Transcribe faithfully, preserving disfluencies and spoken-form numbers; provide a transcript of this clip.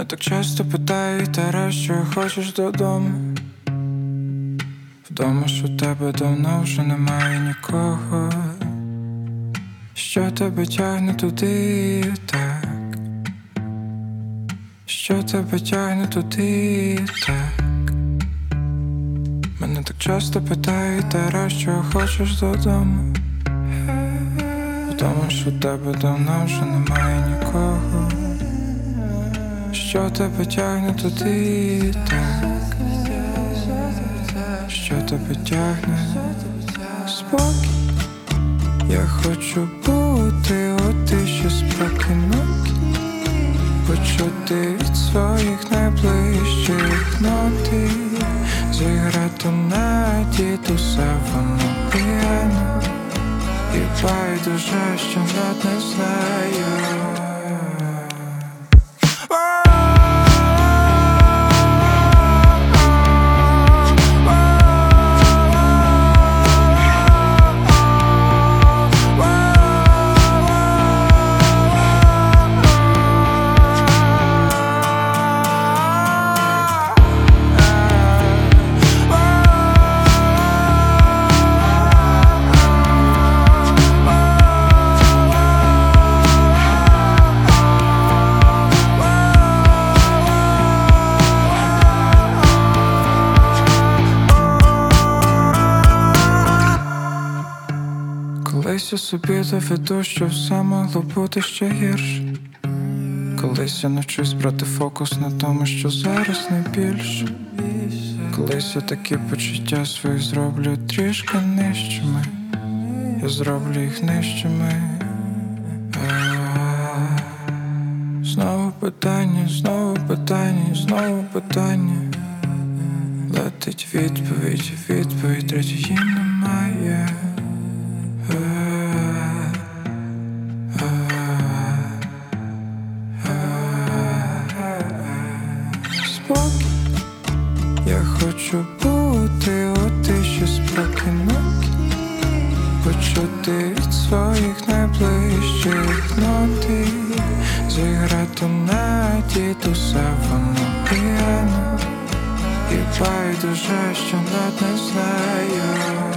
Мене так часто питають, Тарас, що хочеш додому. Вдома ж у тебе давно вже немає нікого. Що тебе тягне туди так? Що тебе тягне туди так? Мене так часто питають, Тарас, що хочеш додому. Вдома ж у тебе давно вже немає нікого. Що тебе тягне туди так? Що тебе тягне? Спокій. Я хочу бути у тиші спокійнокі, почути від своїх найближчих ноти, зіграти на дідуся воно п'яно, і байдуже, що навіть не знаю. Колись я собі доведу, що все могло бути ще гірше. Колись я навчусь брати фокус на тому, що зараз не більше. Колись я такі почуття свої зроблю трішки нижчими. Я зроблю їх нижчими. А-а-а. Знову питання, знову питання, знову питання. Летить відповідь, відповідь третьої немає. Спокій. Я хочу бути у тиші спокійнокі, почути від своїх найближчих ноти, зіграти на дідуся воно п'яно, і байдуже, що навіть не знаю.